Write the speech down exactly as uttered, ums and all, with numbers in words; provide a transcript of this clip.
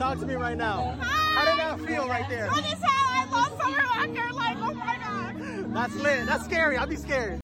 Talk to me right now. How did that feel right there? What is hell? I lost Summer Walker. Like, oh my God. That's lit. That's scary. I'd be scared.